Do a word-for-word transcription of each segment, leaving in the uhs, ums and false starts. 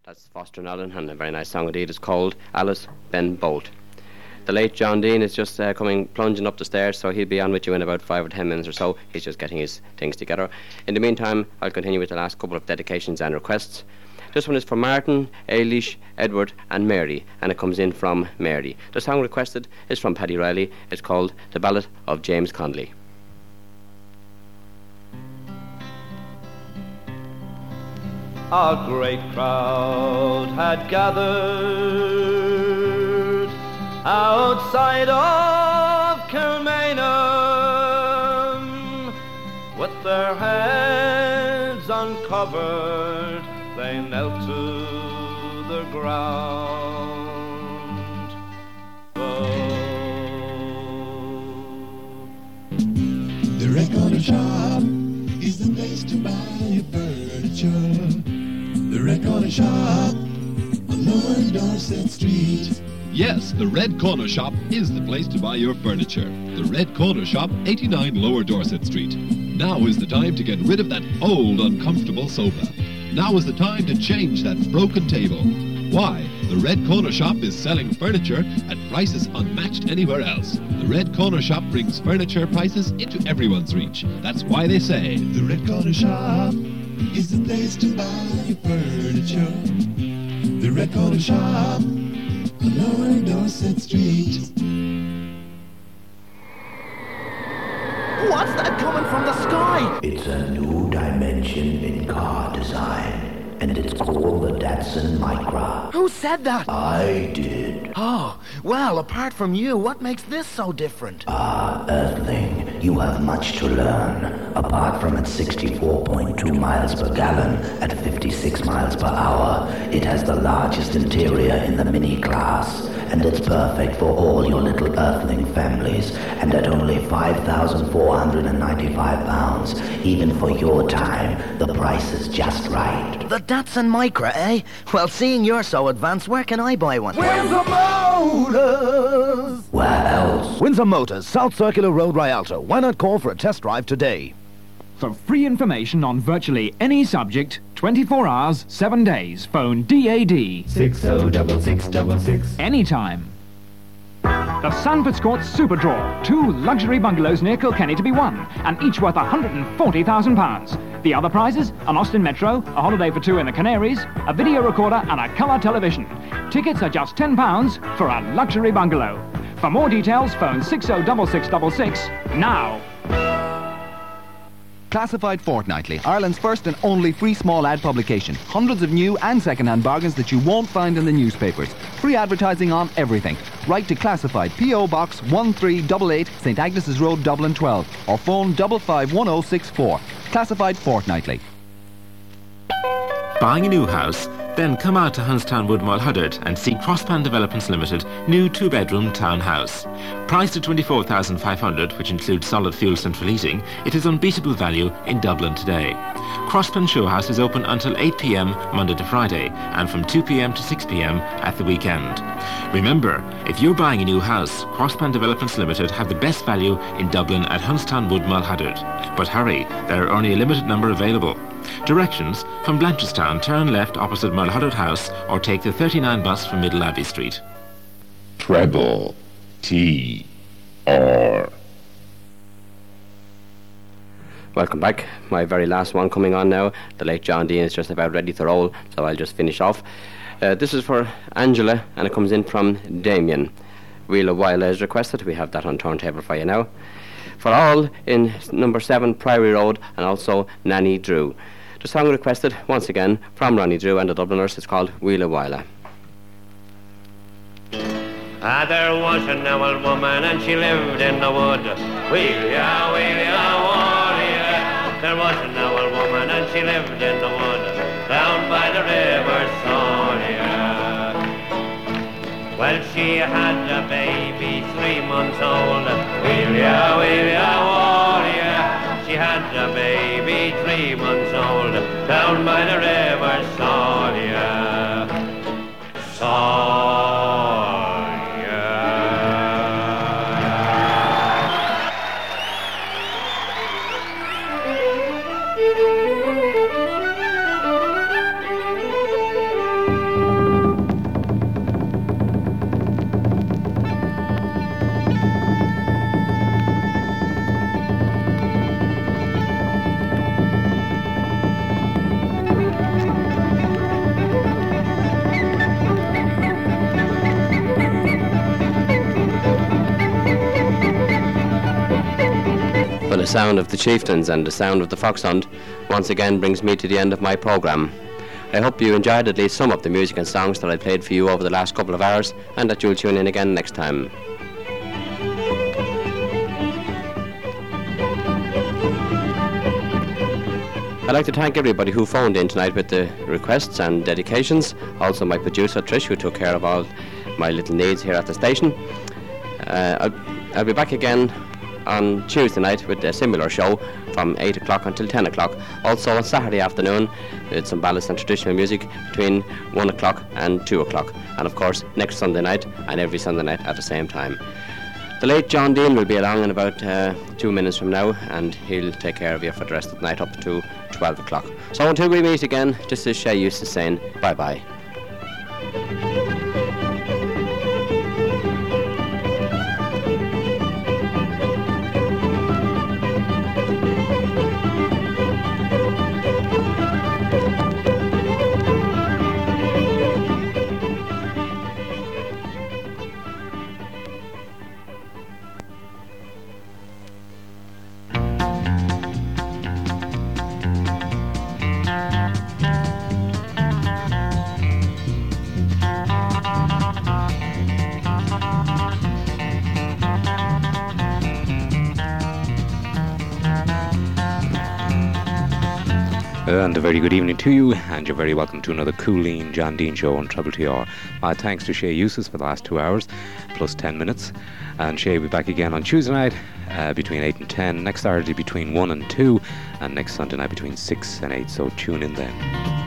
That's Foster Nolan, and a very nice song indeed. It's called Alice Ben Bolt. The late John Dean is just uh, coming plunging up the stairs, so he'll be on with you in about five or ten minutes or so. He's just getting his things together. In the meantime, I'll continue with the last couple of dedications and requests. This one is for Martin, Ailish, Edward and Mary, and it comes in from Mary. The song requested is from Paddy Riley. It's called The Ballad of James Connolly. A great crowd had gathered outside of Kilmainham, with their heads uncovered, they knelt to the ground. Oh. The record shop is the place to buy your furniture. The Red Shop on Lower Dorset Street. Yes, the Red Corner Shop is the place to buy your furniture. The Red Corner Shop, eighty-nine Lower Dorset Street. Now is the time to get rid of that old, uncomfortable sofa. Now is the time to change that broken table. Why? The Red Corner Shop is selling furniture at prices unmatched anywhere else. The Red Corner Shop brings furniture prices into everyone's reach. That's why they say, the Red Corner Shop is the place to buy your furniture. The Red Corner Shop on Lower Dorset Street. What's that coming from the sky? It's a new dimension in car design, and it's called the Datsun Micra. Who said that? I did. Oh, well, apart from you, what makes this so different? Ah, Earthling, you have much to learn. Apart from its sixty-four point two miles per gallon at fifty-six miles per hour, it has the largest interior in the Mini class, and it's perfect for all your little Earthling families, and at only five thousand four hundred ninety-five pounds, even for your time, the price is just right. The Datsun Micra, eh? Well, seeing you're so advanced, where can I buy one? Windsor Motors! Where else? Windsor Motors, South Circular Road, Rialto. Why not call for a test drive today? For free information on virtually any subject, twenty-four hours, seven days, phone D A D. six oh six six six six. Anytime. The Sandford Court Super Draw. Two luxury bungalows near Kilkenny to be won, and each worth one hundred forty thousand pounds. The other prizes, an Austin Metro, a holiday for two in the Canaries, a video recorder and a colour television. Tickets are just ten pounds for a luxury bungalow. For more details, phone six oh six six six six now. Classified Fortnightly, Ireland's first and only free small ad publication. Hundreds of new and second-hand bargains that you won't find in the newspapers. Free advertising on everything. Write to Classified, P O Box one three eight eight, St Agnes's Road, Dublin twelve, or phone five five one oh six four. Classified Fortnightly. Buying a new house? Then come out to Hunstown Woodmall Huddard and see Crosspan Developments Limited new two-bedroom townhouse. Priced at twenty-four thousand five hundred pounds, which includes solid fuel central heating, it is unbeatable value in Dublin today. Crosspan Showhouse is open until eight p m Monday to Friday and from two p m to six p m at the weekend. Remember, if you're buying a new house, Crosspan Developments Limited have the best value in Dublin at Hunstown Woodmall Huddard. But hurry, there are only a limited number available. Directions: from Blanchardstown, turn left opposite Mulhuddard House or take the thirty-nine bus from Middle Abbey Street. Treble T R. Welcome back. My very last one coming on now. The late John Dean is just about ready to roll, so I'll just finish off. Uh, this is for Angela, and it comes in from Damien. Wheel of Wila is requested. We have that on turntable for you now. For all in number seven Priory Road, and also Nanny Drew. The song requested, once again, from Ronnie Drew and the Dubliners, is called Wheel of Wila. Ah, there was an old woman and she lived in the wood. Wheel ya, wheel ya, warrior. There was an old woman and she lived in the wood, down by the river Sawyer. Well, she had a baby three months old. Wheel ya, wheel ya, warrior. She had a baby three months old, down by the river Sawyer. Sawyer. the sound of the chieftains and the sound of the foxhunt once again brings me to the end of my programme. I hope you enjoyed at least some of the music and songs that I played for you over the last couple of hours, and that you'll tune in again next time. I'd like to thank everybody who phoned in tonight with the requests and dedications. Also my producer Trish, who took care of all my little needs here at the station. Uh, I'll, I'll be back again on Tuesday night with a similar show from eight o'clock until ten o'clock. Also on Saturday afternoon with some ballads and traditional music between one o'clock and two o'clock. And of course next Sunday night and every Sunday night at the same time. The late John Dean will be along in about uh, two minutes from now, and he'll take care of you for the rest of the night up to twelve o'clock. So until we meet again, just as Shay used to saying, bye-bye. And a very good evening to you, and you're very welcome to another Coolleen John Dean show on Trouble T R. My thanks to Shay Eustace for the last two hours, plus ten minutes. And Shay will be back again on Tuesday night uh, between eight and ten, next Saturday between one and two, and next Sunday night between six and eight, so tune in then.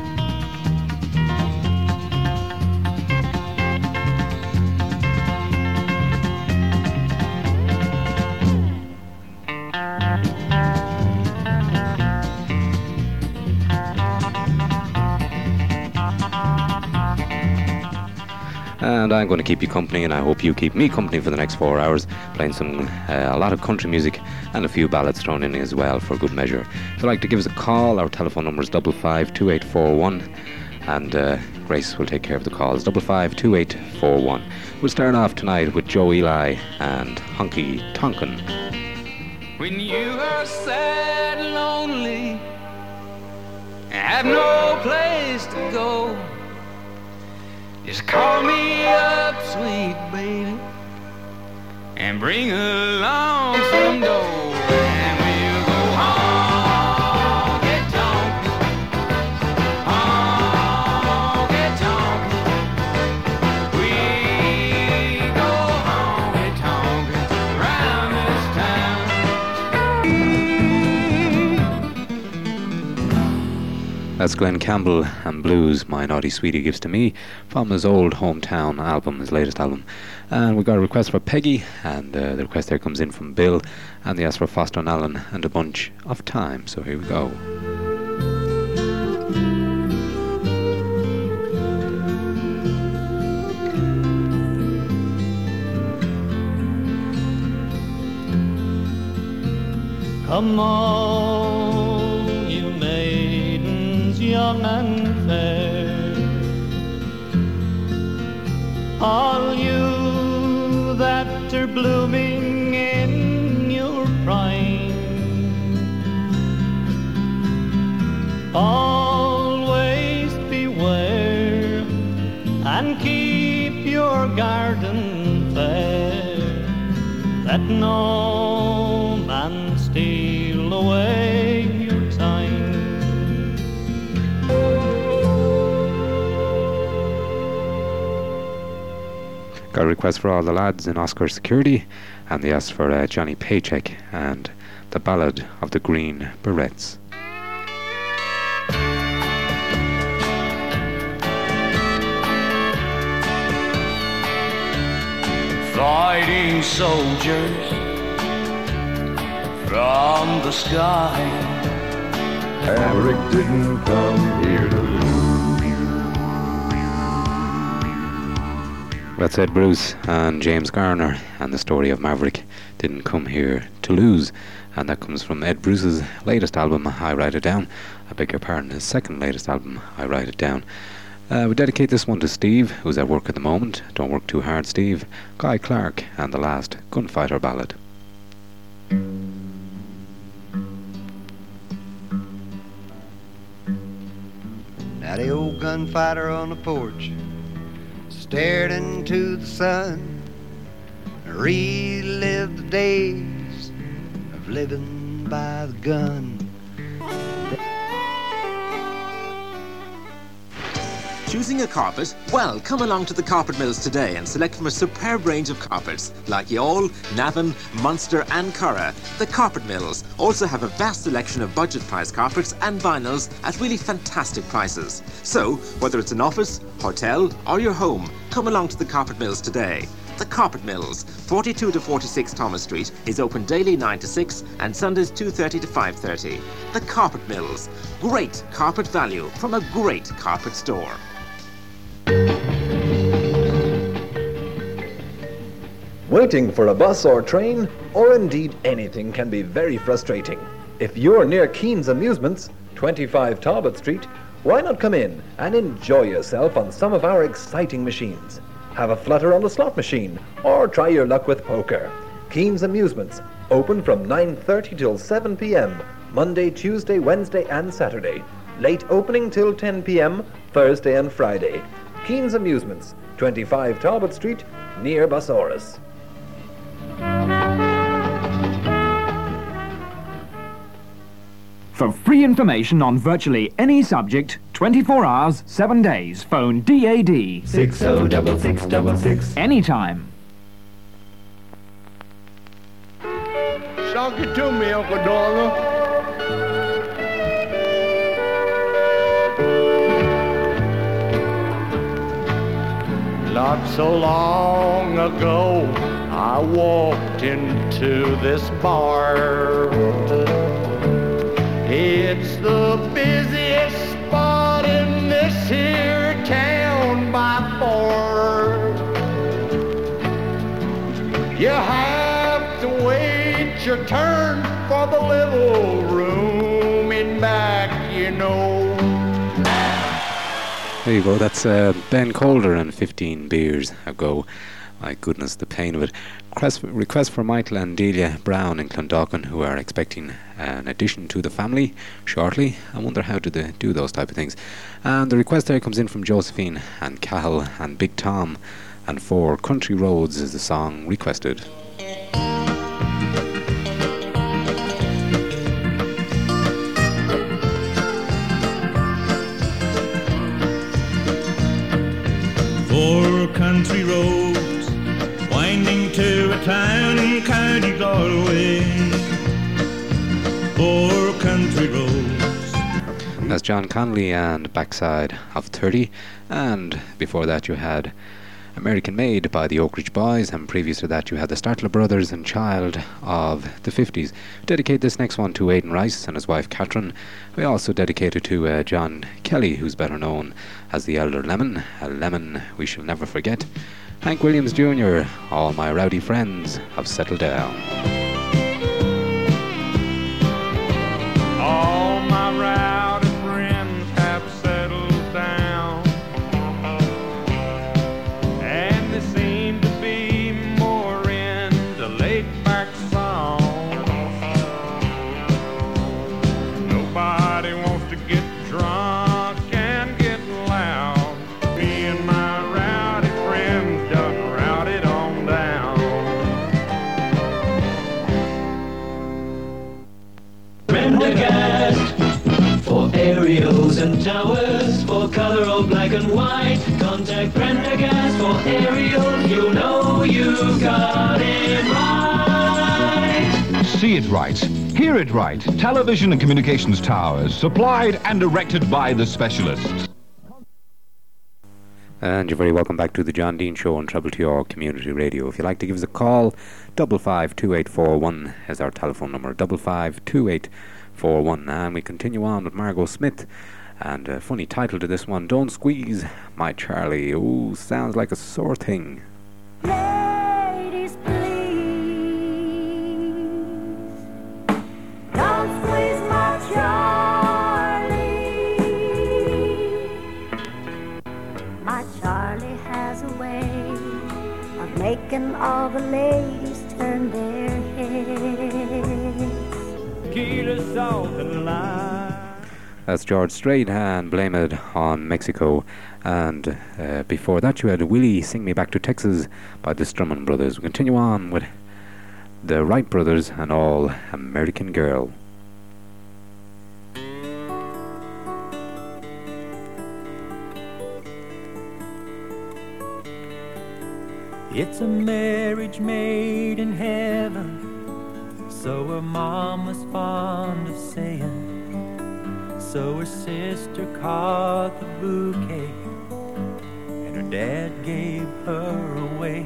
And I'm going to keep you company, and I hope you keep me company for the next four hours, playing some uh, a lot of country music and a few ballads thrown in as well for good measure. If you'd like to give us a call, our telephone number is double five two eight four one, and uh, Grace will take care of the calls. Double five two eight four one. We'll start off tonight with Joe Eli and Honky Tonkin. When you are sad and lonely, have no place to go, just call me up, sweet baby, and bring along some dough, and we'll go honky tonkin', honky tonkin'. We go honky tonkin' round this town. That's Glenn Campbell and Blues, My Naughty Sweetie Gives to Me, from his old hometown album, his latest album. And we got a request for Peggy, and uh, the request there comes in from Bill, and they asked for Foster and Allen and a bunch of time. So here we go. Come on, you maidens young and fair, all you that are blooming in your prime, always beware and keep your garden fair, that no man steal away your time. Got a request for all the lads in Oscar Security, and they asked for uh, Johnny Paycheck and the Ballad of the Green Berets. Fighting soldiers from the sky, Maverick didn't come here to lose. That's Ed Bruce and James Garner, and the story of Maverick didn't come here to lose. And that comes from Ed Bruce's latest album, I Write It Down. I beg your pardon, his second latest album, I Write It Down. Uh, we dedicate this one to Steve, who's at work at the moment. Don't work too hard, Steve. Guy Clark and the last Gunfighter Ballad. gunfighter on the porch, stared into the sun, and relived the days of living by the gun. Choosing a carpet? Well, come along to the Carpet Mills today and select from a superb range of carpets like Yall, Navan, Munster and Curra. The Carpet Mills also have a vast selection of budget price carpets and vinyls at really fantastic prices. So, whether it's an office, hotel or your home, come along to the Carpet Mills today. The Carpet Mills, forty-two to forty-six Thomas Street, is open daily nine to six and Sundays two thirty to five thirty. The Carpet Mills, great carpet value from a great carpet store. Waiting for a bus or train, or indeed anything, can be very frustrating. If you're near Keen's Amusements, twenty-five Talbot Street, why not come in and enjoy yourself on some of our exciting machines? Have a flutter on the slot machine, or try your luck with poker. Keen's Amusements, open from nine thirty till seven p.m, Monday, Tuesday, Wednesday and Saturday. Late opening till ten p.m, Thursday and Friday. Keen's Amusements, twenty-five Talbot Street, near Busaurus. For free information on virtually any subject, twenty-four hours, seven days, phone D A D. six oh six six six six. Anytime. Shock it to me, Uncle Dollar. Not so long ago, I walked into this bar. It's the busiest spot in this here town by far. You have to wait your turn for the little room in back, you know. There you go, that's uh, Ben Calder and fifteen beers ago. My goodness, the pain of it. Request, request for Michael and Delia Brown in Clondalkin, who are expecting an addition to the family shortly. I wonder how do they do those type of things. And the request there comes in from Josephine and Cahill and Big Tom. And for Country Roads is the song requested. Four country roads winding to a town in County Galway. Four country roads. That's John Connolly and Backside of thirty, and before that you had American Made by the Oak Ridge Boys, and previous to that you had the Startler Brothers and Child of the fifties. Dedicate this next one to Aidan Rice and his wife Catherine. We also dedicate it to uh, John Kelly, who's better known as the Elder Lemon, a lemon we shall never forget. Hank Williams Junior, all my rowdy friends have settled down. All my rowdy friends have settled down, and they seem to be more into laid-back songs. Nobody wants to get drunk and get loud. Me and my rowdy friends done rowdied on down. Prendergast for aerials and towers, for color all black and white. Contact Prendergast for aerials, you know you got it right. See it right, hear it right. Television and communications towers, supplied and erected by the specialists. And you're very welcome back to the John Dean Show on Treble T R Community Radio. If you'd like to give us a call, double five two eight four one is our telephone number, double five two eight four one. And we continue on with Margot Smith, and a funny title to this one, Don't Squeeze My Charlie. Ooh, sounds like a sore thing. Ladies, please, don't squeeze my Charlie. My Charlie has a way of making all the ladies turn their heads. Keep us off the line. That's George Strait and Blame It on Mexico. And uh, before that you had Willie Sing Me Back to Texas by the Strumman Brothers. We continue on with the Wright Brothers and All American Girl. It's a marriage made in heaven, so her mom was fond of saying. So her sister caught the bouquet, and her dad gave her away.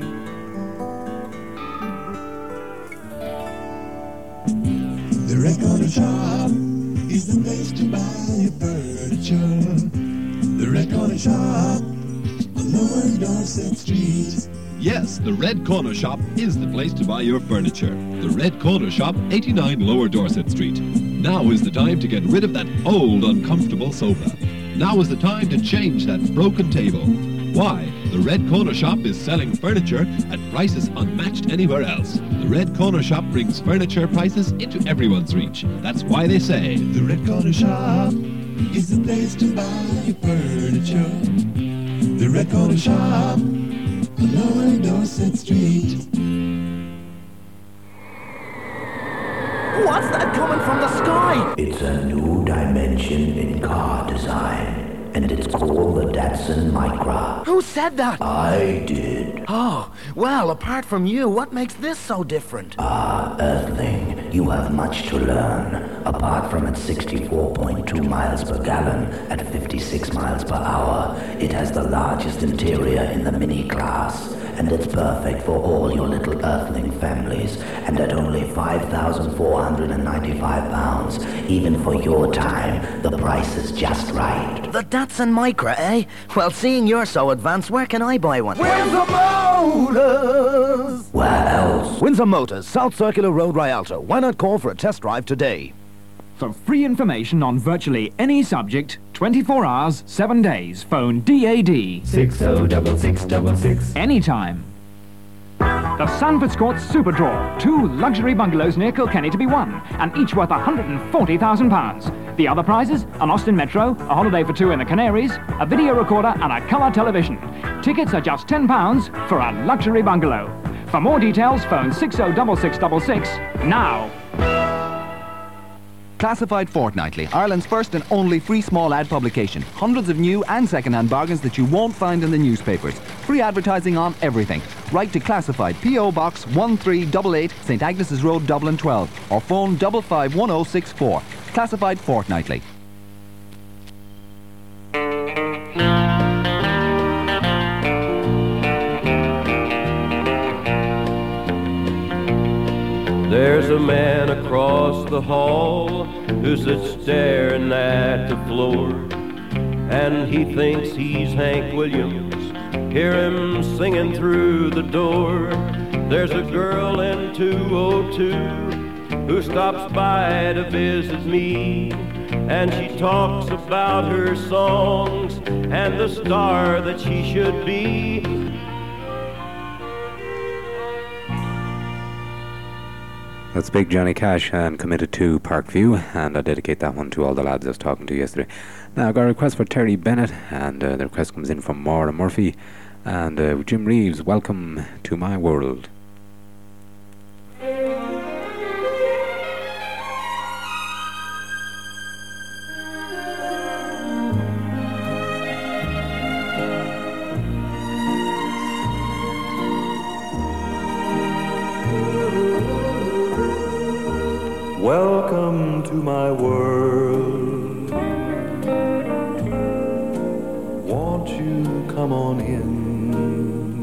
The record shop is the place to buy your furniture. The record shop on Lower Dorset Street. Yes, the Red Corner Shop is the place to buy your furniture. The Red Corner Shop, eighty-nine Lower Dorset Street. Now is the time to get rid of that old, uncomfortable sofa. Now is the time to change that broken table. Why? The Red Corner Shop is selling furniture at prices unmatched anywhere else. The Red Corner Shop brings furniture prices into everyone's reach. That's why they say, The Red Corner Shop is the place to buy your furniture. The Red Corner Shop on Lower Dorset Street. What's that coming from the sky? It's a new dimension in car design, and it's called the Datsun Micra. Who said that? I did. Oh, well, apart from you, what makes this so different? Ah, Earthling, you have much to learn. Apart from its sixty-four point two miles per gallon at fifty-six miles per hour, it has the largest interior in the Mini class, and it's perfect for all your little Earthling families. And at only five thousand four hundred ninety-five pounds, even for your time, the price is just right. The Datsun Micra, eh? Well, seeing you're so advanced, where can I buy one? Windsor Motors! Where else? Windsor Motors, South Circular Road, Rialto. Why not call for a test drive today? For free information on virtually any subject, twenty-four hours, seven days, phone D A D. six oh six six six six. Anytime. The Sanford Court Super Draw. Two luxury bungalows near Kilkenny to be won, and each worth one hundred forty thousand pounds. The other prizes, an Austin Metro, a holiday for two in the Canaries, a video recorder and a colour television. Tickets are just ten pounds for a luxury bungalow. For more details, phone six oh six six six six now. Classified Fortnightly, Ireland's first and only free small ad publication. Hundreds of new and second-hand bargains that you won't find in the newspapers. Free advertising on everything. Write to Classified, P O Box one three eight eight, St Agnes's Road, Dublin twelve, or phone five five one oh six four. Classified Fortnightly. There's a man across the hall who sits staring at the floor, and he thinks he's Hank Williams. Hear him singing through the door. There's a girl in two oh two who stops by to visit me, and she talks about her songs and the star that she should be. That's Big Johnny Cash and Committed to Parkview, and I dedicate that one to all the lads I was talking to yesterday. Now, I got a request for Terry Bennett, and uh, the request comes in from Maura Murphy, and uh, Jim Reeves, Welcome to My World. Welcome to my world. Won't you come on in?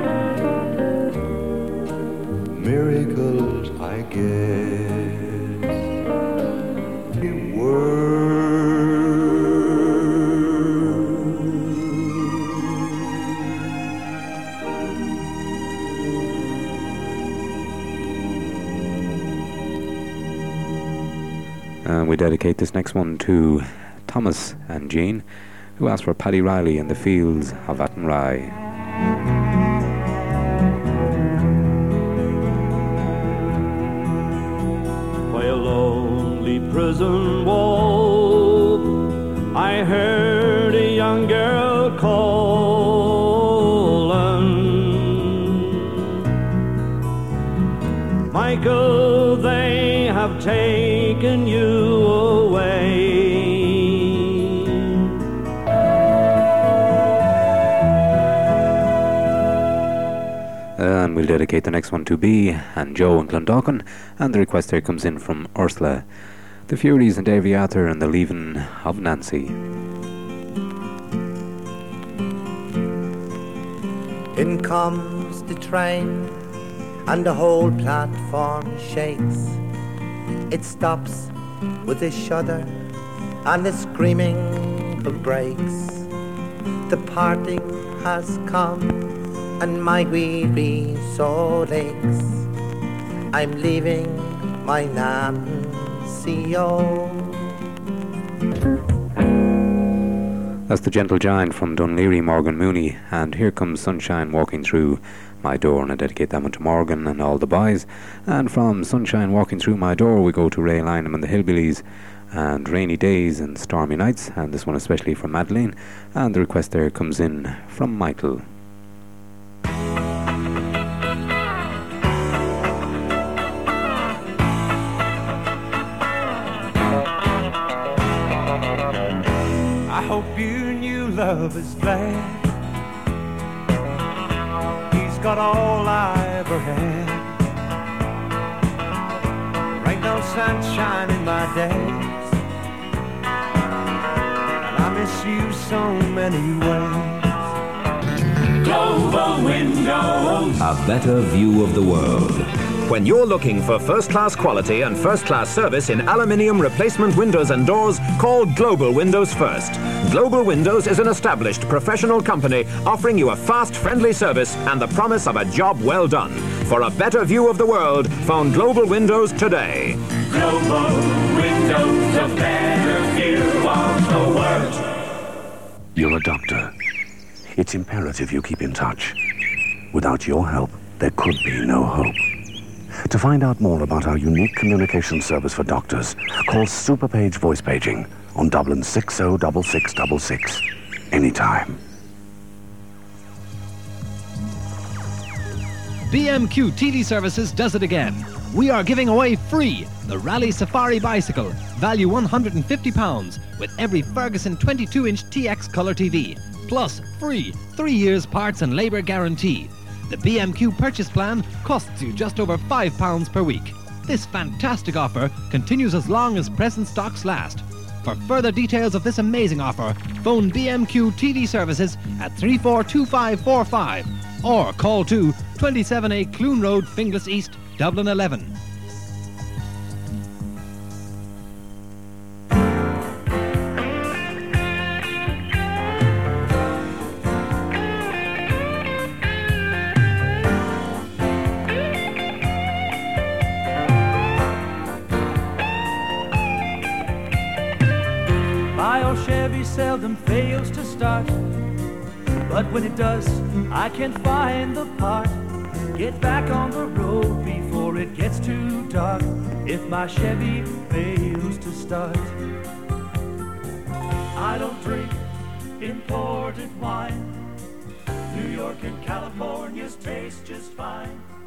Miracles, I guess. A And we dedicate this next one to Thomas and Jean, who asked for Paddy Riley in the Fields of Athenry. By a lonely prison wall Michael, they have taken you away. And we'll dedicate the next one to B and Joe and Clondalkin, and the request here comes in from Ursula, the Furies and Davy Arthur and the Leaving of Nancy. In comes the train and the whole platform shakes. It stops with a shudder and a screaming for brakes. The parting has come and my weary soul aches. I'm leaving my Nancy O. That's the Gentle Giant from Dunleary, Morgan Mooney, and Here Comes Sunshine Walking Through My Door, and I dedicate that one to Morgan and all the boys. And from Sunshine Walking Through My Door we go to Ray Lynham and the Hillbillies and Rainy Days and Stormy Nights, and this one especially for Madeleine, and the request there comes in from Michael. I hope your new love is glad. He's got all I ever had. There ain't no sunshine in my days, and I miss you so many ways. Global Windows. A better view of the world. When you're looking for first-class quality and first-class service in aluminium replacement windows and doors, call Global Windows first. Global Windows is an established professional company offering you a fast, friendly service and the promise of a job well done. For a better view of the world, phone Global Windows today. Global Windows, a better view of the world. You're a doctor. It's imperative you keep in touch. Without your help, there could be no hope. To find out more about our unique communication service for doctors, call Superpage Voice Paging on Dublin six oh six six six six. Anytime. B M Q T V Services does it again. We are giving away free the Rally Safari bicycle, value one hundred fifty pounds, with every Ferguson twenty-two inch T X colour T V, plus free three years parts and labour guarantee. The B M Q purchase plan costs you just over five pounds per week. This fantastic offer continues as long as present stocks last. For further details of this amazing offer, phone B M Q T V Services at three four two five four five or call to twenty-seven A Clune Road, Finglas East, Dublin eleven. Chevy seldom fails to start, but when it does, I can't find the part. Get back on the road before it gets too dark. If my Chevy fails to start, I don't drink imported wine. New York and California's taste just fine.